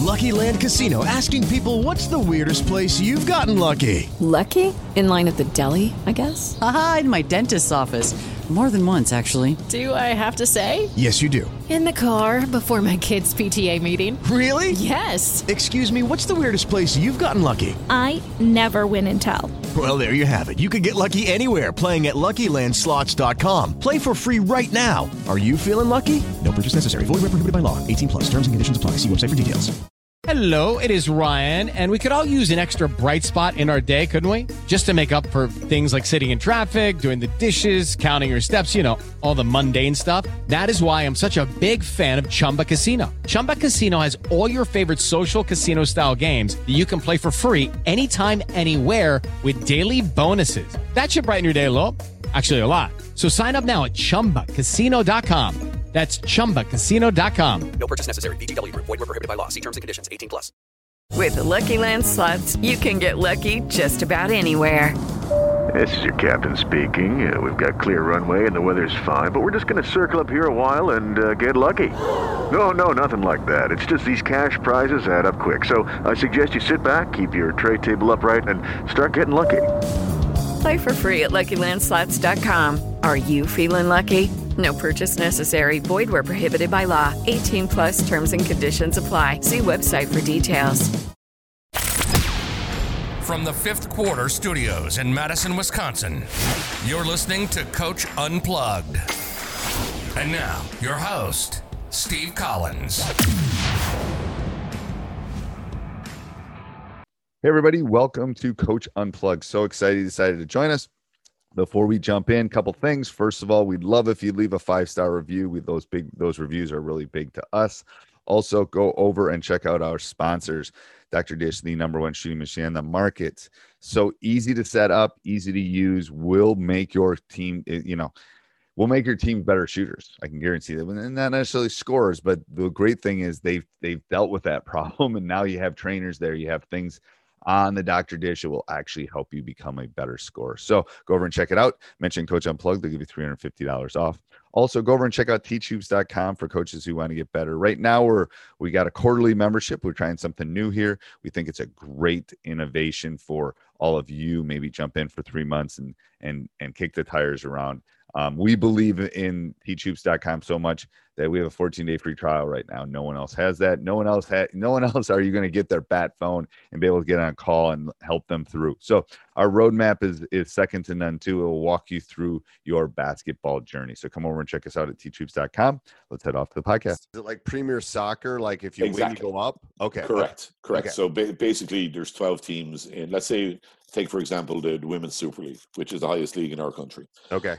Lucky Land Casino, asking people, what's the weirdest place you've gotten lucky? Lucky? In line at the deli, I guess? Aha, in my dentist's office. More than once, actually. Do I have to say? Yes, you do. In the car before my kids' PTA meeting. Really? Yes. Excuse me, what's the weirdest place you've gotten lucky? I never win and tell. Well, there you have it. You can get lucky anywhere, playing at LuckyLandSlots.com. Play for free right now. Are you feeling lucky? No purchase necessary. Void where prohibited by law. 18 plus. Terms and conditions apply. See website for details. Hello, it is Ryan, and we could all use an extra bright spot in our day, couldn't we? Just to make up for things like sitting in traffic, doing the dishes, counting your steps, you know, all the mundane stuff. That is why I'm such a big fan of Chumba Casino. Chumba Casino has all your favorite social casino-style games that you can play for free anytime, anywhere with daily bonuses. That should brighten your day a little. Actually, a lot. So sign up now at ChumbaCasino.com. That's ChumbaCasino.com. No purchase necessary. VGW Group. Void where prohibited by law. See terms and conditions. 18 plus. With the Lucky Land Slots, you can get lucky just about anywhere. This is your captain speaking. We've got clear runway and the weather's fine, but we're just going to circle up here a while and get lucky. No, nothing like that. It's just these cash prizes add up quick. So I suggest you sit back, keep your tray table upright, and start getting lucky. Play for free at LuckyLandSlots.com. Are you feeling lucky? No purchase necessary. Void where prohibited by law. 18 plus terms and conditions apply. See website for details. From the Fifth Quarter Studios in Madison, Wisconsin, you're listening to Coach Unplugged. And now, your host, Steve Collins. Hey everybody, welcome to Coach Unplugged. So excited you decided to join us. Before we jump in, a couple things. First of all, we'd love if you leave a 5-star review. Those reviews are really big to us. Also, go over and check out our sponsors. Dr. Dish, the #1 shooting machine on the market. So easy to set up, easy to use, will make your team, will make your team better shooters. I can guarantee that. And not necessarily scorers, but the great thing is they've dealt with that problem, and now you have trainers there. You have things on the Dr. Dish. It will actually help you become a better scorer. So go over and check it out. Mention Coach Unplugged. They'll give you $350 off. Also, go over and check out teachhoops.com for coaches who want to get better. Right now, we got a quarterly membership. We're trying something new here. We think it's a great innovation for all of you. Maybe jump in for 3 months and kick the tires around. We believe in teachhoops.com so much that we have a 14-day free trial right now. No one else has that. No one else are you going to get their bat phone and be able to get on a call and help them through. So our roadmap is second to none too. It will walk you through your basketball journey. So come over and check us out at teachhoops.com. Let's head off to the podcast. Is it like Premier Soccer? Like if you win, you go up? Okay. Correct. Okay. So basically there's 12 teams in, let's say, take, for example, the Women's Super League, which is the highest league in our country. Okay.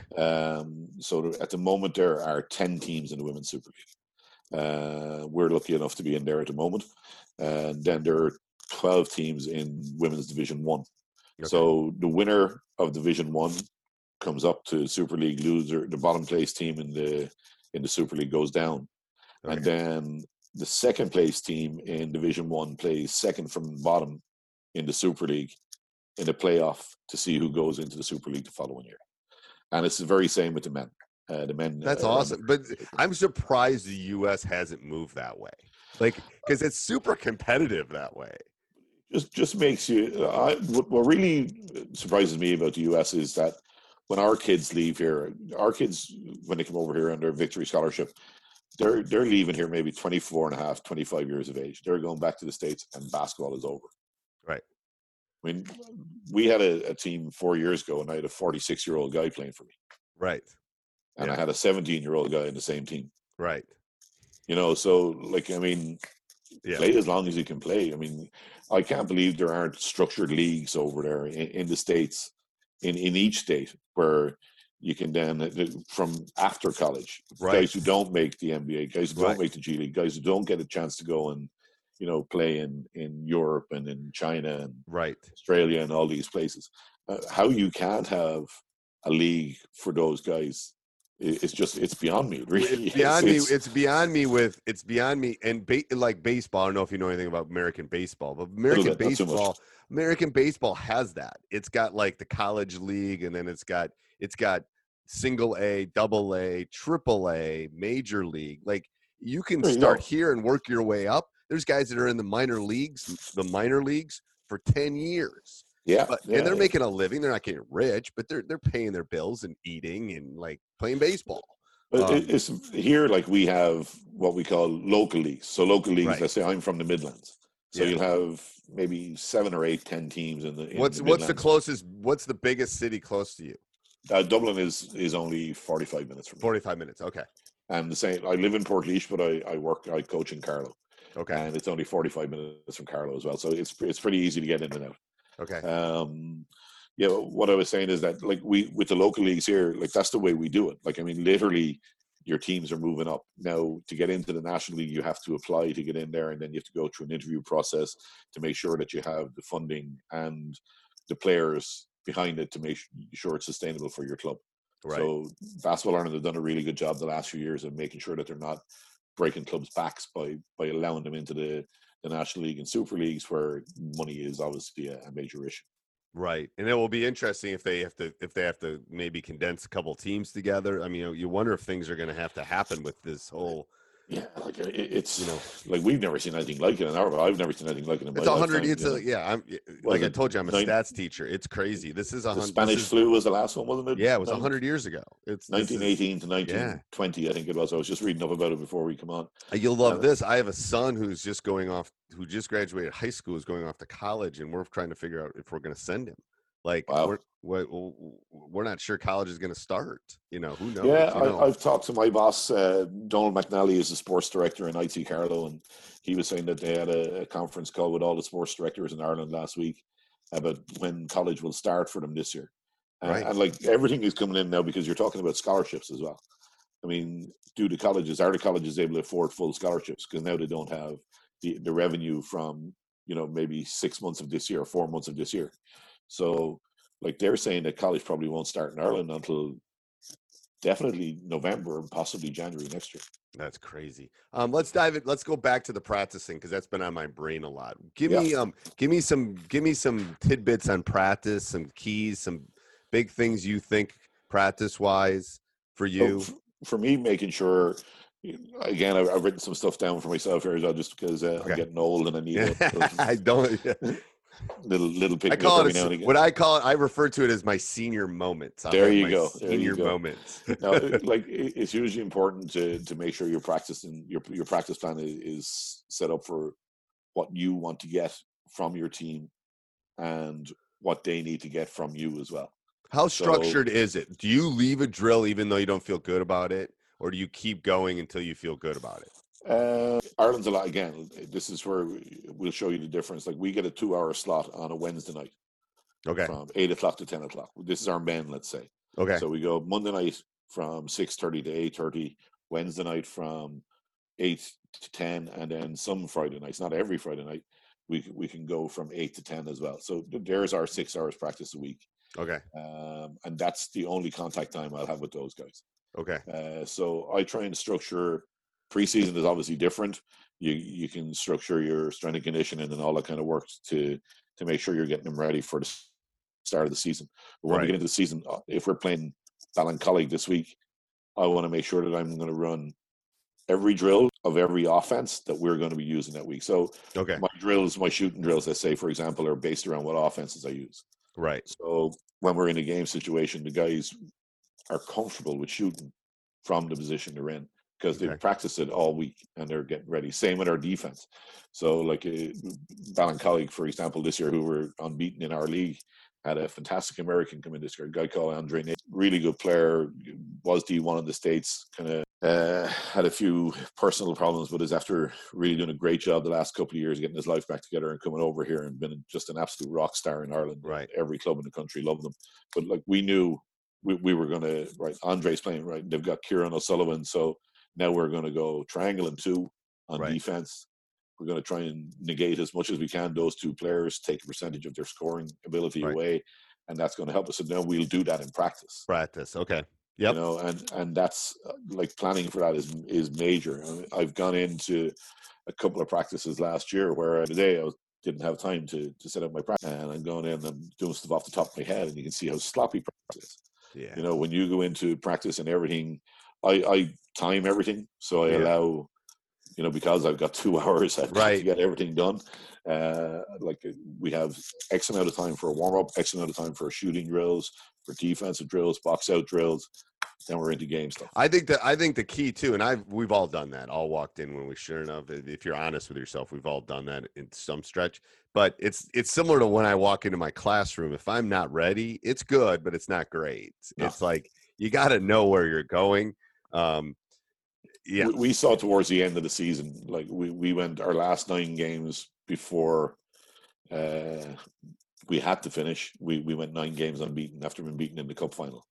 So at the moment, there are 10 teams in the Women's Super League. We're lucky enough to be in there at the moment. And then there are 12 teams in Women's Division 1. Okay. So the winner of Division 1 comes up to Super League. Loser, the bottom place team in the Super League goes down. Okay. And then the second place team in Division 1 plays second from the bottom in the Super League in the playoff to see who goes into the Super League the following year. And it's the very same with the men. That's awesome. But I'm surprised the U.S. hasn't moved that way. Like, because it's super competitive that way. Just makes you what really surprises me about the U.S. is that when our kids leave here, our kids, when they come over here under Victory Scholarship, they're leaving here maybe 24 and a half, 25 years of age. They're going back to the States and basketball is over. Right. I mean, we had a team 4 years ago, and I had a 46-year-old guy playing for me. Right. And I had a 17-year-old guy in the same team. Right. So, play as long as you can play. I mean, I can't believe there aren't structured leagues over there in the States, in each state, where you can then, from after college, guys who don't make the NBA, guys who don't make the G League, guys who don't get a chance to go and play in Europe and in China and Australia and all these places. How you can't have a league for those guys, it's beyond me. Really, it's beyond me. And like baseball, I don't know if you know anything about American baseball, but American baseball has that. It's got like the college league, and then it's got single A, double A, triple A, major league. Like you can start here and work your way up. There's guys that are in the minor leagues for 10 years. Yeah, and they're making a living. They're not getting rich, but they're paying their bills and eating and like playing baseball. But it's here, like we have what we call local leagues. So local leagues, let's say I'm from the Midlands. So you'll have maybe 7 or 8, 10 teams in the What's the closest? What's the biggest city close to you? Dublin is only 45 minutes from me. 45 minutes. Okay. And the same. I live in Portlaoise, but I coach in Carlow. Okay. And it's only 45 minutes from Carlow as well. So it's pretty easy to get in and out. Okay. Yeah, what I was saying is that like with the local leagues here, like that's the way we do it. Like, I mean, literally your teams are moving up. Now, to get into the National League, you have to apply to get in there, and then you have to go through an interview process to make sure that you have the funding and the players behind it to make sure it's sustainable for your club. Right. So Basketball Ireland have done a really good job the last few years of making sure that they're not breaking clubs' backs by allowing them into the National League and Super Leagues, where money is obviously a major issue. Right, and it will be interesting if they have to maybe condense a couple teams together. I mean, you wonder if things are going to happen with this whole. Yeah, like it's like we've never seen anything like it in our. I've never seen anything like it in my It's 100. lifetime, I told you, I'm a stats teacher. It's crazy. This is 100. The Spanish flu was the last one, wasn't it? Yeah, it was 100 years ago. It's 1918 to 1920, I think it was. I was just reading up about it before we come on. You'll love this. I have a son who just graduated high school, is going off to college, and we're trying to figure out if we're going to send him. Like, wow. we're not sure college is going to start. Who knows? Yeah, I've talked to my boss, Donald McNally, is the sports director in IT Carlow, and he was saying that they had a conference call with all the sports directors in Ireland last week about when college will start for them this year. Right. And like everything is coming in now because you're talking about scholarships as well. I mean, are the colleges able to afford full scholarships? Because now they don't have the revenue from, maybe 6 months of this year or 4 months of this year. So, like, they're saying that college probably won't start in Ireland until definitely November and possibly January next year. That's crazy. Let's dive in. Let's go back to the practicing, because that's been on my brain a lot. Give me some tidbits on practice, some keys, some big things you think practice wise for you. So for me, making sure. Again, I've written some stuff down for myself here as well, just because I'm getting old and I need. I don't. Little pick. I call it now and again. What I call it. I refer to it as my senior moments. There you go. Senior moments. Now, like, it's usually important to make sure your practice and your practice plan is set up for what you want to get from your team and what they need to get from you as well. How structured is it? Do you leave a drill even though you don't feel good about it, or do you keep going until you feel good about it? Ireland's a lot. Again, this is where we'll show you the difference. Like, we get a 2-hour slot on a Wednesday night. Okay. From 8 o'clock to 10 o'clock. This is our men, let's say. Okay. So we go Monday night from 6:30 to 8:30, Wednesday night from 8 to 10, and then some Friday nights. Not every Friday night. We can go from 8 to 10 as well. So there's our 6 hours practice a week. Okay. And that's the only contact time I'll have with those guys. Okay. So I try and structure. Preseason is obviously different. You can structure your strength and conditioning and all that kind of work to make sure you're getting them ready for the start of the season. But when we get into the season, if we're playing Ballincollig this week, I want to make sure that I'm going to run every drill of every offense that we're going to be using that week. So my shooting drills, let's say, for example, are based around what offenses I use. Right. So when we're in a game situation, the guys are comfortable with shooting from the position they're in, because they've practiced it all week and they're getting ready. Same with our defense. So like Ballincollig, for example, this year, who were unbeaten in our league, had a fantastic American come in this year, a guy called Andre Nate, really good player, was D1 in the States, kind of had a few personal problems, but is after really doing a great job the last couple of years getting his life back together and coming over here and been just an absolute rock star in Ireland. Right. Every club in the country loved him. But like, we knew we were going to, Andre's playing, they've got Kieran O'Sullivan, so now we're going to go triangle and 2 on defense. We're going to try and negate as much as we can those 2 players, take a percentage of their scoring ability away, and that's going to help us. And now we'll do that in practice. Okay. Yep. And that's like, planning for that is major. I've gone into a couple of practices last year where today I didn't have time to set up my practice, and I'm going in and I'm doing stuff off the top of my head, and you can see how sloppy practice is. Yeah. When you go into practice and everything, I time everything, so I allow because I've got 2 hours to get everything done. We have X amount of time for a warm up, X amount of time for shooting drills, for defensive drills, box out drills. Then we're into game stuff. I think the key too, and we've all done that. All walked in when we shouldn't have. If you're honest with yourself, we've all done that in some stretch. But it's similar to when I walk into my classroom. If I'm not ready, it's good, but it's not great. No. It's like you got to know where you're going. Yeah, we saw towards the end of the season, like we went our last 9 games before we had to finish. We went 9 games unbeaten after being beaten in the cup final.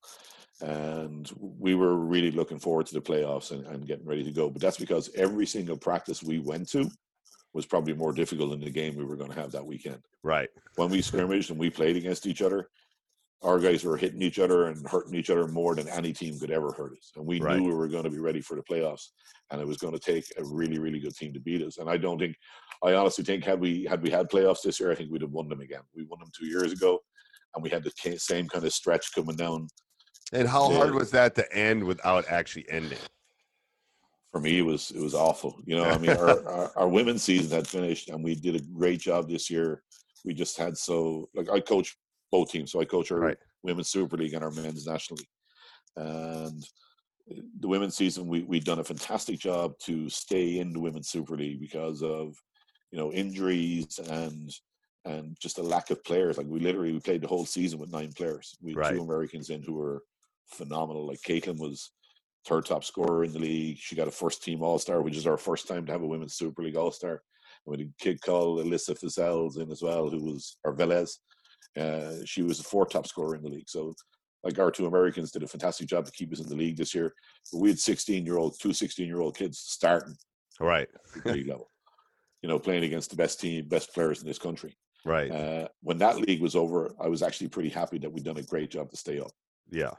And we were really looking forward to the playoffs and getting ready to go. But that's because every single practice we went to was probably more difficult than the game we were going to have that weekend. Right. When we scrimmaged and we played against each other, our guys were hitting each other and hurting each other more than any team could ever hurt us. And we knew we were going to be ready for the playoffs. And it was going to take a really, really good team to beat us. And I honestly think had we had playoffs this year, I think we'd have won them again. We won them 2 years ago, and we had the same kind of stretch coming down. And how hard was that to end without actually ending? For me, it was awful. I mean, our women's season had finished, and we did a great job this year. We just had I coach both teams, so I coach our women's Super League and our men's National League. And the women's season, we'd done a fantastic job to stay in the women's Super League because of injuries and just a lack of players. Like we played the whole season with 9 players. We had 2 Americans in who were phenomenal. Like Caitlin was 3rd top scorer in the league. She got a first team All-Star, which is our first time to have a women's Super League All-Star. And we had a kid called Alyssa Fissels in as well, who was our Velez. She was the 4th top scorer in the league. So our 2 Americans did a fantastic job to keep us in the league this year. But we had 2 16-year-old kids starting at the league level, playing against the best players in this country. Right. When that league was over, I was actually pretty happy that we'd done a great job to stay up. Yeah.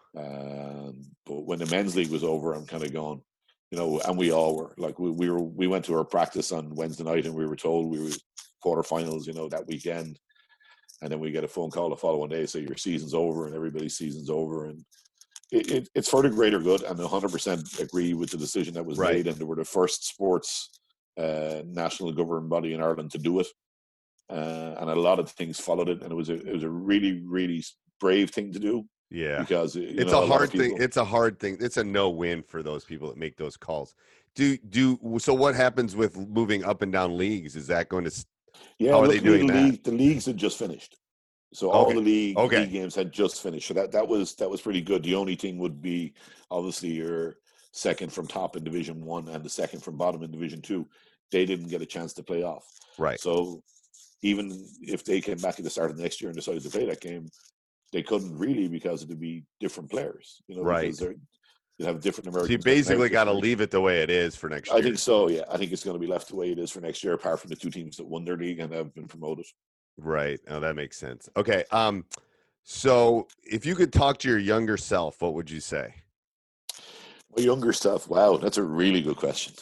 But when the men's league was over, I'm kind of going, and we all were like, we went to our practice on Wednesday night and we were told we were quarterfinals, that weekend. And then we get a phone call the following day, say your season's over and everybody's season's over. And it's for the greater good. And 100% agree with the decision that was made. And they were the first sports national governing body in Ireland to do it. And a lot of things followed it. And it was a really, really brave thing to do. Yeah, because it's a hard thing. It's a hard thing. It's a no win for those people that make those calls. So what happens with moving up and down leagues? Is that going to? Yeah, how are they doing that? The leagues had just finished, so all the league games had just finished. So that was pretty good. The only thing would be obviously your second from top in Division 1 and the second from bottom in Division 2. They didn't get a chance to play off. Right. So even if they came back at the start of next year and decided to play that game, they couldn't really because it'd be different players, right? Because you have different Americans. So you basically got to leave it the way it is for next year. I think so. Yeah, I think it's going to be left the way it is for next year, apart from the 2 teams that won their league and have been promoted. Right. Oh, that makes sense. Okay. So if you could talk to your younger self, what would you say? My younger self. Wow, that's a really good question.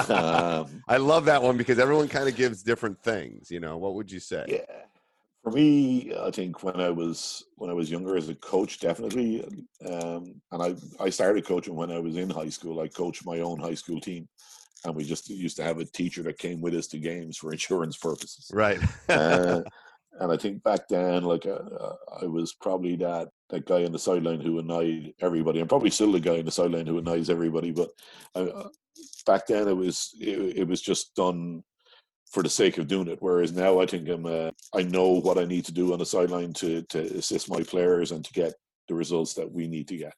I love that one because everyone kind of gives different things. What would you say? Yeah. For me, I think when I was younger as a coach, definitely, and I started coaching when I was in high school. I coached my own high school team, and we just used to have a teacher that came with us to games for insurance purposes. Right. And I think back then, I was probably that guy on the sideline who annoyed everybody. I'm probably still the guy on the sideline who annoys everybody, but back then it was just done for the sake of doing it. Whereas now I think I know what I need to do on the sideline to assist my players and to get the results that we need to get.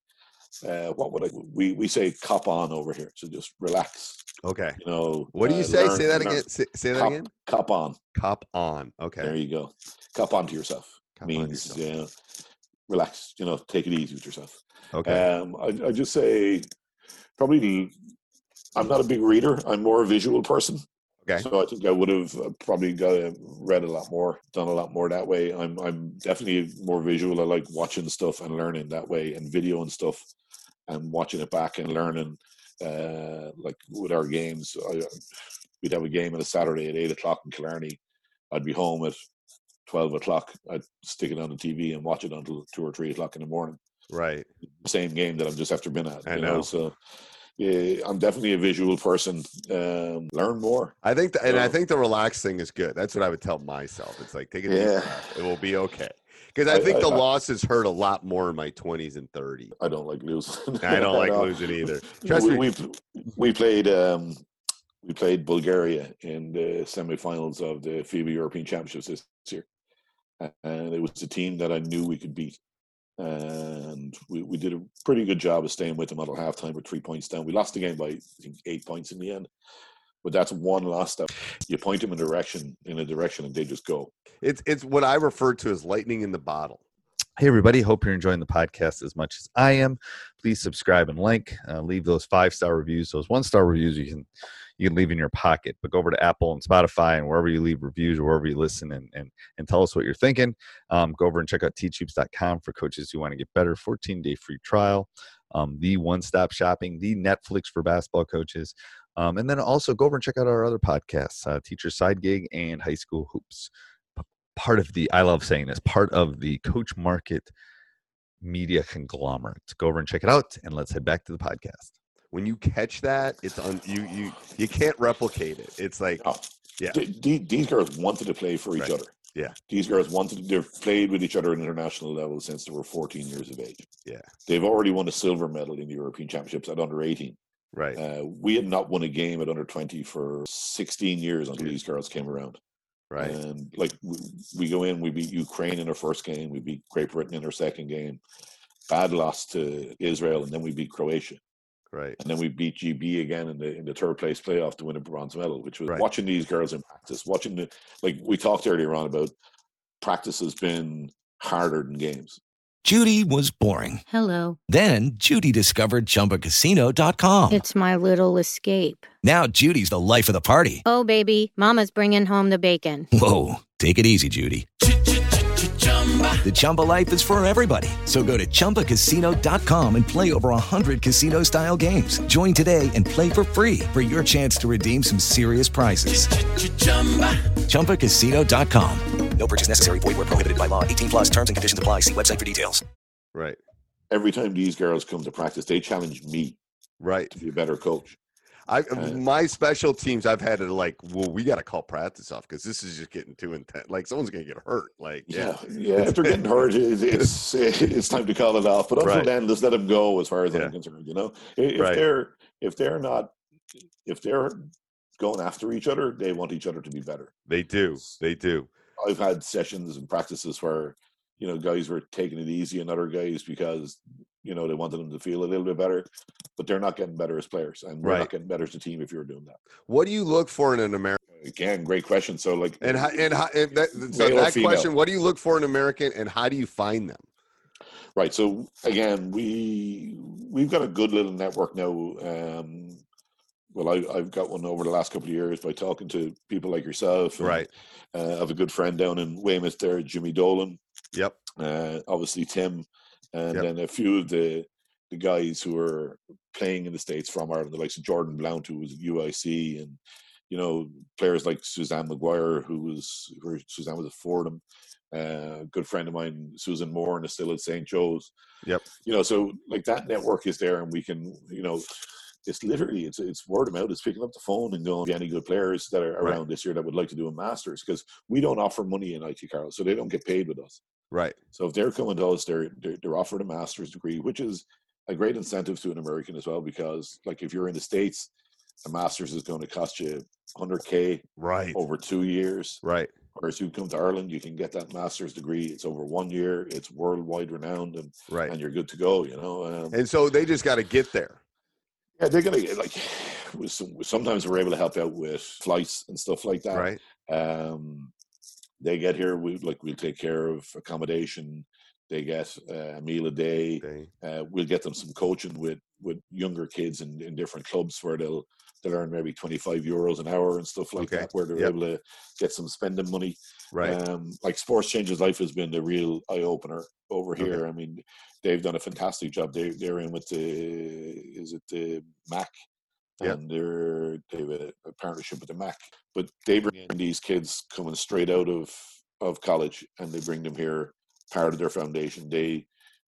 We say cop on over here. So just relax. Okay. What do you say? Say that again. Say that again. Cop on. Cop on. Okay. There you go. Cop on to yourself. Means relax, take it easy with yourself. Okay. I just say probably I'm not a big reader. I'm more a visual person. Okay. So I think I would have probably read a lot more, done a lot more that way. I'm definitely more visual. I like watching stuff and learning that way, and video and stuff, and watching it back and learning. Like with our games, we'd have a game on a Saturday at 8:00 in Killarney. I'd be home at 12:00. I'd stick it on the TV and watch it until 2 or 3 o'clock in the morning. Right. Same game that I've just after been at. I know. So I'm definitely a visual person. Learn more. I think, I think the relaxed thing is good. That's what I would tell myself. It's like, take a deep breath. It will be okay. Because I think the losses hurt a lot more in my 20s and 30s. I don't like losing. I don't like losing either. Trust me. We played Bulgaria in the semifinals of the FIBA European Championships this year, and it was a team that I knew we could beat. And we did a pretty good job of staying with them until halftime. We're 3 points down. We lost the game by, I think, 8 points in the end. But that's one loss that you point them in a direction, and they just go. It's what I refer to as lightning in the bottle. Hey, everybody. Hope you're enjoying the podcast as much as I am. Please subscribe and like. Leave those 5-star reviews. Those 1-star reviews you can leave in your pocket. But go over to Apple and Spotify and wherever you leave reviews or wherever you listen and tell us what you're thinking. Go over and check out teachhoops.com for coaches who want to get better. 14-day free trial. The one-stop shopping. The Netflix for basketball coaches. And then also go over and check out our other podcasts, Teacher Side Gig and High School Hoops. Part of the, I love saying this, part of the Coach Market media conglomerate. Go over and check it out, and let's head back to the podcast. When you catch that, it's you can't replicate it. It's like, yeah. These girls wanted to play for each other. Yeah. These girls they've played with each other at international level since they were 14 years of age. Yeah. They've already won a silver medal in the European Championships at under 18. Right. We had not won a game at under 20 for 16 years until these girls came around. Right. And like we go in, we beat Ukraine in our first game, we beat Great Britain in our second game, bad loss to Israel, and then we beat Croatia. Right. And then we beat GB again in the third place playoff to win a bronze medal, which was watching these girls in practice, like we talked earlier on about practice has been harder than games. Judy was boring. Hello. Then Judy discovered ChumbaCasino.com. It's my little escape. Now Judy's the life of the party. Oh, baby, mama's bringing home the bacon. Whoa, take it easy, Judy. The Chumba life is for everybody. So go to ChumbaCasino.com and play over 100 casino-style games. Join today and play for free for your chance to redeem some serious prizes. ChumbaCasino.com. No purchase necessary. Void where prohibited by law. 18 plus terms and conditions apply. See website for details. Right. Every time these girls come to practice, they challenge me. Right. To be a better coach. My special teams, I've had to we got to call practice off because this is just getting too intense. Like someone's going to get hurt. Like, yeah. If they're getting hurt, it's time to call it off. But until then, just let them go as far as I'm concerned, you know, if they're going after each other, they want each other to be better. They do. I've had sessions and practices where, you know, guys were taking it easy on other guys because, you know, they wanted them to feel a little bit better, but they're not getting better as players, and we're not getting better as a team if you're doing that. What do you look for in an American? Again, great question. So, like, that question, what do you look for in an American, and how do you find them? Right. So, again, we've got a good little network now. I've got one over the last couple of years by talking to people like yourself. And, I have a good friend down in Weymouth there, Jimmy Dolan. Yep. Obviously Tim, and then a few of the guys who are playing in the States from Ireland, the likes of Jordan Blount, who was at UIC, and, you know, players like Suzanne McGuire, Suzanne was at Fordham. A good friend of mine, Susan Moore, and is still at St. Joe's. Yep. You know, so like that network is there, and we can, you know, it's literally it's word of mouth. It's picking up the phone and going, any good players that are around this year that would like to do a master's, because we don't offer money in IT, Carl, so they don't get paid with us. Right. So if they're coming to us, they're offered a master's degree, which is a great incentive to an American as well, because like if you're in the States, a master's is going to cost you $100K over 2 years. Right. Whereas you come to Ireland, you can get that master's degree. It's over 1 year. It's worldwide renowned, and you're good to go. You know. And so they just got to get there. Yeah, they're gonna get, like, sometimes we're able to help out with flights and stuff like that. Right. They get here, we'll take care of accommodation. They get a meal a day. We'll get them some coaching with younger kids in different clubs where they'll earn maybe €25 an hour and stuff like that, where they're able to get some spending money. Right. Like Sports Changes Life has been the real eye opener over here. I mean, they've done a fantastic job. They're in with the MAC, and they have a partnership with the MAC. But they bring in these kids coming straight out of college, and they bring them here, part of their foundation. They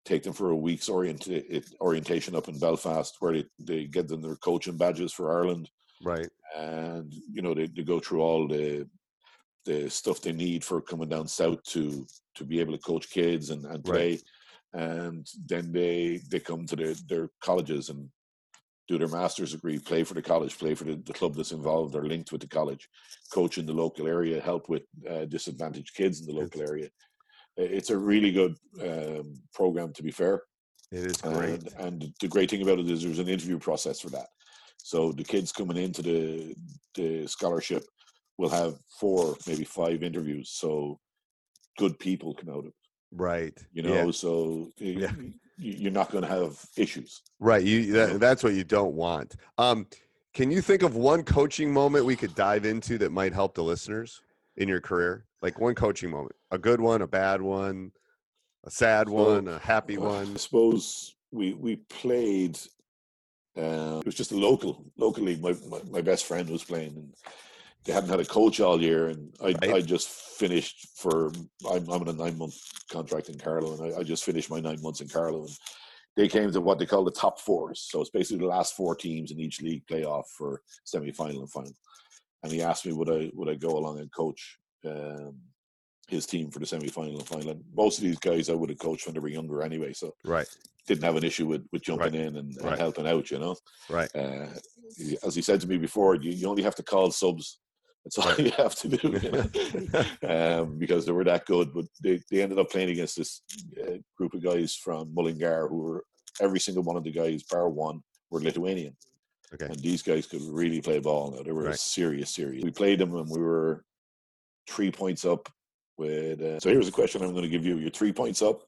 take them for a week's orientation up in Belfast, where they get them their coaching badges for Ireland. Right. And, they go through all the stuff they need for coming down south to be able to coach kids and play. Right. And then they come to their colleges and do their master's degree, play for the college, play for the club that's involved or linked with the college, coach in the local area, help with disadvantaged kids in the local area. It's a really good program, to be fair. It is great. And the great thing about it is there's an interview process for that. So the kids coming into the scholarship will have 4, maybe 5 interviews. So good people come out of it. Right. So you're not going to have issues. Right. That's what you don't want. Can you think of one coaching moment we could dive into that might help the listeners in your career? Like one coaching moment, a good one, a bad one, a sad one, a happy one. I suppose we played. It was just a local league. My best friend was playing, and they hadn't had a coach all year. And I just finished I'm on a 9-month contract in Carlow, and I just finished my 9 months in Carlow. And they came to what they call the top 4s. So it's basically the last 4 teams in each league play off for semi-final and final. And he asked me would I go along and coach his team for the semi-final and final. And most of these guys I would have coached when they were younger anyway, so didn't have an issue with jumping in and helping out, Right. As he said to me before, you only have to call subs. That's all you have to do. Because they were that good. But they ended up playing against this group of guys from Mullingar who were, every single one of the guys, bar one, were Lithuanian. Okay. And these guys could really play ball now. They were serious. We played them and we were 3 points up with so here's a question I'm going to give you. You're 3 points up.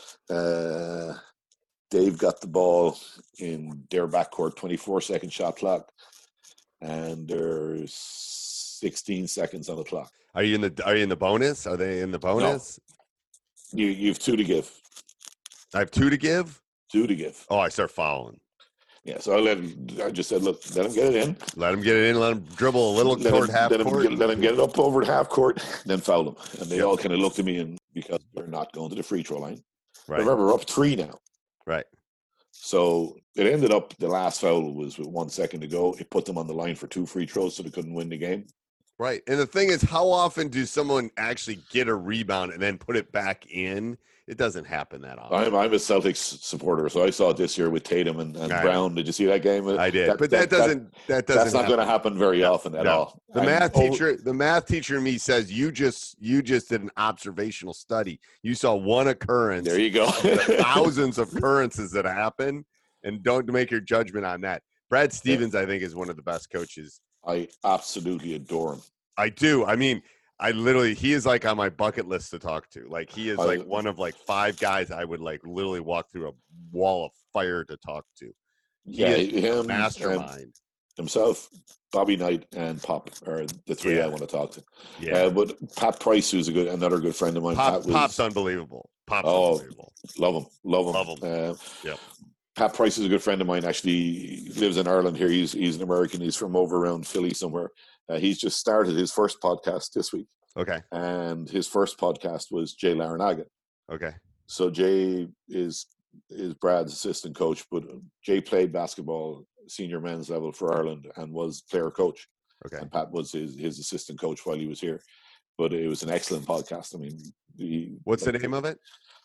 Dave got the ball in their backcourt, 24-second shot clock, and there's 16 seconds on the clock. Are you in the bonus? Are they in the bonus? No. You've 2 to give. I have 2 to give? 2 to give. Oh, I start fouling. Yeah, so I just said, look, let him get it in. Let him get it in. Let him dribble a little toward half court. Let him get it up over half court, then foul him. And they all kind of looked at me, and because they're not going to the free throw line. Right. Remember, we're up 3 now. Right. So it ended up, the last foul was with 1 second to go. It put them on the line for 2 free throws, so they couldn't win the game. Right. And the thing is, how often do someone actually get a rebound and then put it back in? It doesn't happen that often. I'm a Celtics supporter, so I saw it this year with Tatum and Brown. Did you see that game? I did, but that doesn't. That's not going to happen very often at all. The math teacher in me says you just did an observational study. You saw one occurrence. There you go. Thousands of occurrences that happen, and don't make your judgment on that. Brad Stevens, I think, is one of the best coaches. I absolutely adore him. I do. I mean, he is like on my bucket list to talk to. Like he is like one of like 5 guys I would like literally walk through a wall of fire to talk to. He is a mastermind. Himself, Bobby Knight, and Pop are the 3 I want to talk to. Yeah. But Pat Price, who's another good friend of mine. Pop's unbelievable. Unbelievable. Love him. Pat Price is a good friend of mine. Actually, he lives in Ireland here. He's an American. He's from over around Philly somewhere. He's just started his first podcast this week. Okay. And his first podcast was Jay Larinaga. Okay. So Jay is Brad's assistant coach, but Jay played basketball senior men's level for Ireland and was player coach. Okay. And Pat was his assistant coach while he was here. But it was an excellent podcast. I mean, what's the name of it?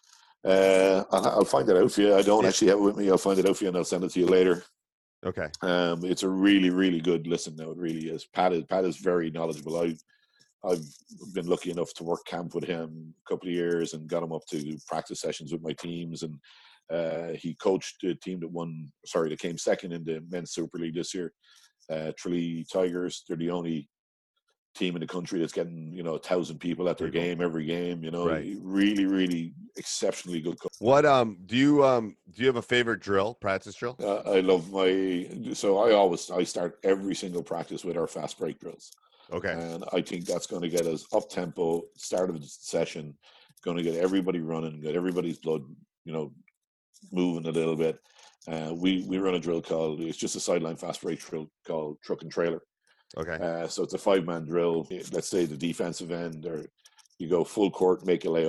I'll find it out for you. I don't actually have it with me. I'll find it out for you and I'll send it to you later. Okay. It's a really, really good listen now. It really is. Pat is very knowledgeable. I've been lucky enough to work camp with him a couple of years and got him up to practice sessions with my teams. And he coached the team that came second in the men's Super League this year. Tralee Tigers. They're the only team in the country that's getting 1,000 people at their game every game. Really, really exceptionally good coach. What do you have a favorite practice drill? I love I start every single practice with our fast break drills. Okay. And I think that's going to get us up tempo, start of the session, going to get everybody running, get everybody's blood moving a little bit. We run a drill it's just a sideline fast break drill called truck and trailer. Okay. So it's a 5-man drill. Let's say the defensive end, or you go full court, make a layup,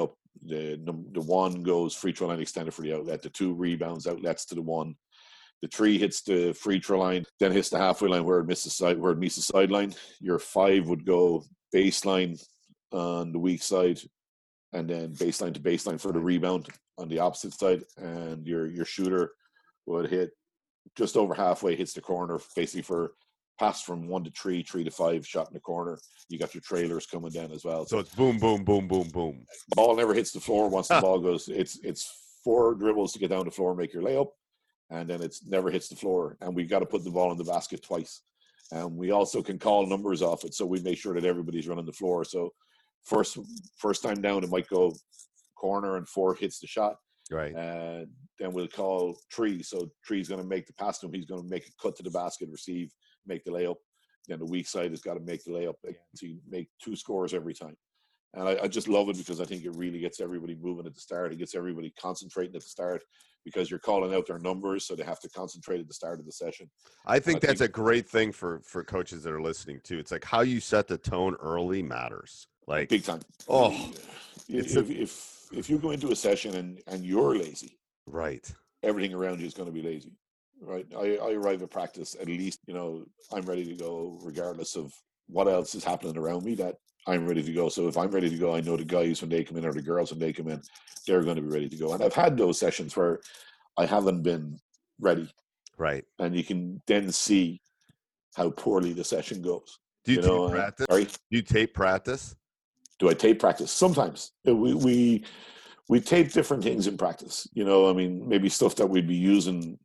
The one goes free throw line extended for the outlet. The 2 rebounds outlets to the 1. The 3 hits the free throw line, then hits the halfway line where it meets the sideline. Your 5 would go baseline on the weak side, and then baseline to baseline for the rebound on the opposite side. And your shooter would hit just over halfway, hits the corner, basically for pass from 1 to 3, 3 to 5, shot in the corner. You got your trailers coming down as well. So it's boom, boom, boom, boom, boom. Ball never hits the floor once the ball goes. It's 4 dribbles to get down the floor and make your layup, and then it never hits the floor. And we got to put the ball in the basket twice. And we also can call numbers off it, so we make sure that everybody's running the floor. So first time down, it might go corner and 4 hits the shot. Right. And then we'll call 3. So 3's going to make the pass to him. He's going to make a cut to the basket, receive, make the layup. Then the weak side has got to make the layup. So you make 2 scores every time. And I just love it because I think it really gets everybody moving at the start. It gets everybody concentrating at the start because you're calling out their numbers, so they have to concentrate at the start of the session. I think that's a great thing for coaches that are listening, too. It's like how you set the tone early matters. Like big time. Oh, if you go into a session and you're lazy, right, everything around you is going to be lazy, right? I arrive at practice, at least, I'm ready to go regardless of what else is happening around me, that I'm ready to go. So if I'm ready to go, I know the guys when they come in or the girls when they come in, they're going to be ready to go. And I've had those sessions where I haven't been ready. Right. And you can then see how poorly the session goes. Do you tape practice? Sorry? Do you tape practice? Do I tape practice? Sometimes. We tape different things in practice. Maybe stuff that we'd be using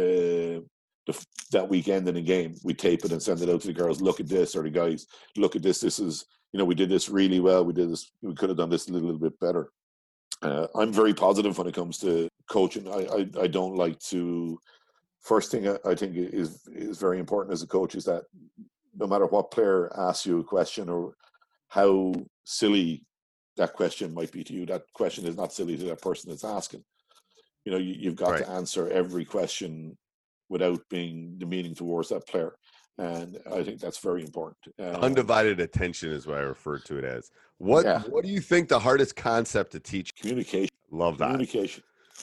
that weekend in a game. We tape it and send it out to the girls. Look at this, or the guys, look at this. This is, we did this really well. We did this. We could have done this a little bit better. I'm very positive when it comes to coaching. I don't like to. First thing I think is very important as a coach is that no matter what player asks you a question or how silly that question might be to you, that question is not silly to that person that's asking. You've got to answer every question without being demeaning towards that player. And I think that's very important. Undivided attention is what I refer to it as. What do you think the hardest concept to teach? Communication. Love that. Communication.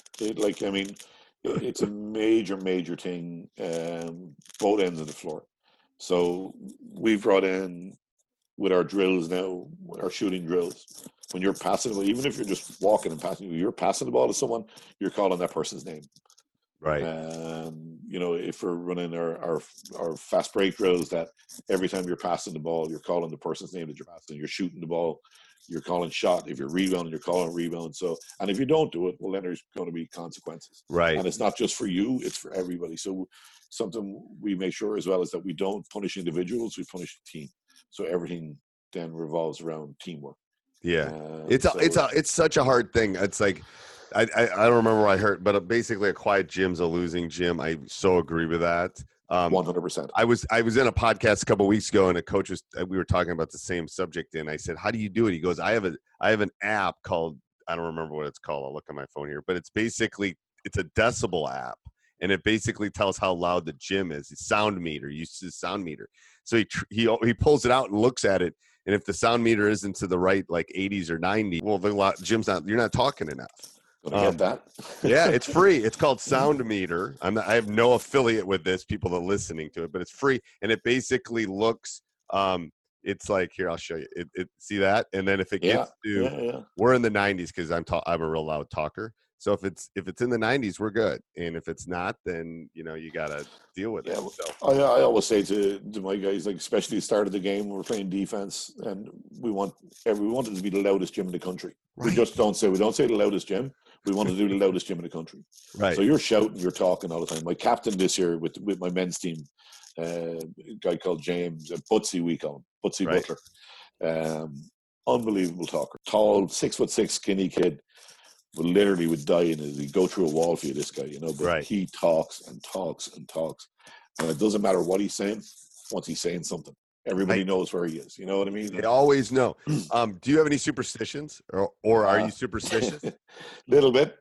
It's a major thing, both ends of the floor. So we've brought in with our drills now, our shooting drills, when you're passing the ball, even if you're just walking and passing, you're passing the ball to someone, you're calling that person's name. Right. If we're running our fast break drills, that every time you're passing the ball, you're calling the person's name that you're passing. You're shooting the ball, you're calling shot. If you're rebounding, you're calling rebound. So, and if you don't do it, well, then there's going to be consequences. Right. And it's not just for you; it's for everybody. So, something we make sure as well is that we don't punish individuals; we punish the team. So everything then revolves around teamwork. Yeah, it's such a hard thing. It's like I don't remember what I heard, but basically a quiet gym's a losing gym. I so agree with that. 100%. I was in a podcast a couple of weeks ago, and we were talking about the same subject, and I said, "How do you do it?" He goes, "I have an app called, I don't remember what it's called. I'll look at my phone here, but it's a decibel app, and it basically tells how loud the gym is. It's sound meter. Uses sound meter. So he pulls it out and looks at it, and if the sound meter isn't to the right, like 80s or 90s, well, the gym's you're not talking enough. Get that? Yeah, it's free. It's called Sound Meter. I have no affiliate with this, people that are listening to it, but it's free, and it basically looks. It's like, here, I'll show you. See that? And then if it gets we're in the 90s because I'm a real loud talker. So if it's in the 90s, we're good, and if it's not, then you gotta deal with it. So. I always say to my guys, like especially the start of the game, we're playing defense, and we want it to be the loudest gym in the country. Right. We don't say the loudest gym. We want to do the loudest gym in the country. Right. So you're shouting, you're talking all the time. My captain this year with my men's team, a guy called James, Butsy, we call him, Butsy Butler. Unbelievable talker. Tall, 6'6", skinny kid. Would die in it. He'd go through a wall for you, this guy, but he talks and talks and talks. And it doesn't matter what he's saying, once he's saying something. Everybody knows where he is. You know what I mean? They always know. Do you have any superstitions, or are you superstitious? Little bit.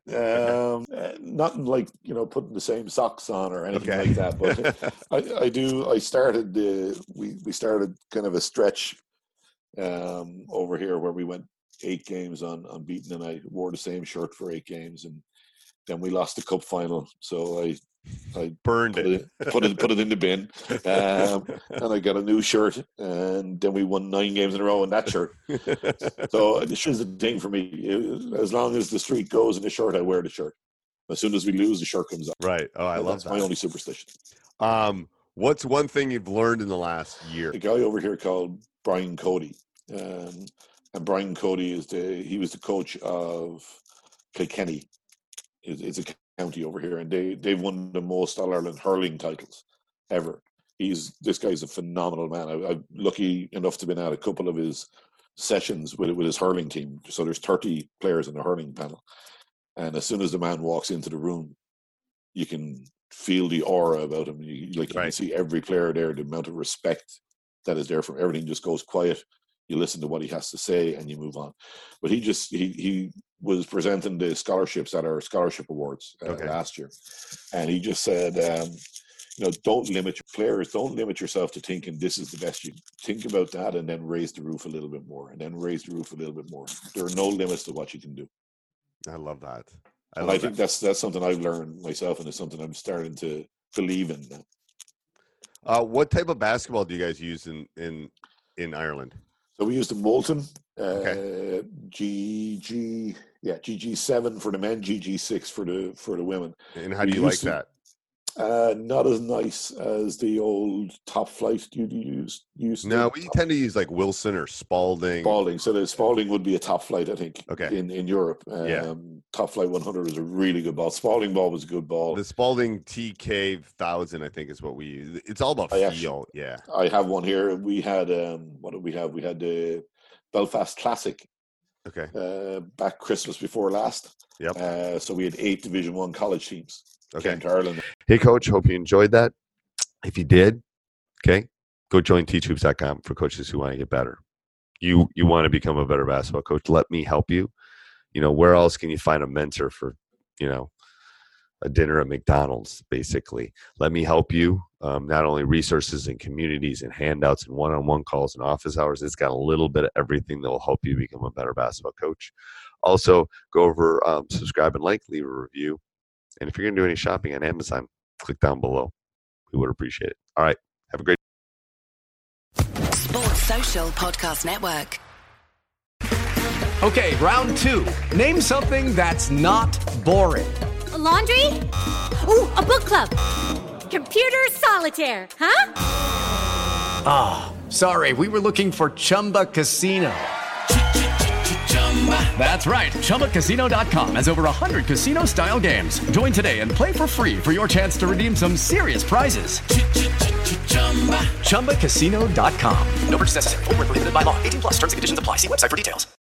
Nothing like putting the same socks on or anything like that. But I do. I started. We started kind of a stretch over here where we went 8 games unbeaten, and I wore the same shirt for 8 games, and then we lost the cup final, so I burned it, put it in the bin, and I got a new shirt, and then we won 9 games in a row in that shirt. So this is the thing for me. As long as the streak goes in the shirt, I wear the shirt. As soon as we lose, the shirt comes up. Right. Oh, I love that. That's my only superstition. What's one thing you've learned in the last year? A guy over here called Brian Cody, and Brian Cody he was the coach of Kilkenny. It's a county over here, and they've won the most All-Ireland hurling titles ever. This guy's a phenomenal man. I'm lucky enough to have been at a couple of his sessions with his hurling team. So there's 30 players in the hurling panel, and as soon as the man walks into the room, you can feel the aura about him. You can see every player there, the amount of respect that is there from everything just goes quiet. You listen to what he has to say and you move on. But he was presenting the scholarships at our scholarship awards last year. And he just said, don't limit your players. Don't limit yourself to thinking this is the best. You think about that and then raise the roof a little bit more, and then raise the roof a little bit more. There are no limits to what you can do. I love that. I think that's something I've learned myself, and it's something I'm starting to believe in now. What type of basketball do you guys use in Ireland? So we use the Molten, GG7 for the men, GG6 for the women. And how do you like that? Not as nice as the old Top Flight you used. No, we tend to use like Wilson or Spalding. So the Spalding would be a Top Flight, I think. In Europe, Top Flight 100 is a really good ball. Spalding ball was a good ball. The Spalding TK 1000, I think, is what we use. It's all about feel. I have one here. We had what did we have? We had the Belfast Classic. Back Christmas before last. Yep. So we had 8 Division 1 college teams. Came to Ireland. Hey, Coach, hope you enjoyed that. If you did, go join teachhoops.com for coaches who want to get better. You want to become a better basketball coach. Let me help you. Where else can you find a mentor for, a dinner at McDonald's, basically? Let me help you. Not only resources and communities and handouts and one-on-one calls and office hours. It's got a little bit of everything that will help you become a better basketball coach. Also, go over, subscribe and leave a review. And if you're going to do any shopping on Amazon, click down below. We would appreciate it. All right. Have a great Sports Social Podcast Network. Okay, round 2. Name something that's not boring. A laundry? Ooh, a book club. Computer solitaire, huh? Sorry. We were looking for Chumba Casino. That's right. ChumbaCasino.com has over 100 casino-style games. Join today and play for free for your chance to redeem some serious prizes. ChumbaCasino.com. No purchase necessary. Void where prohibited by law. 18+ terms and conditions apply. See website for details.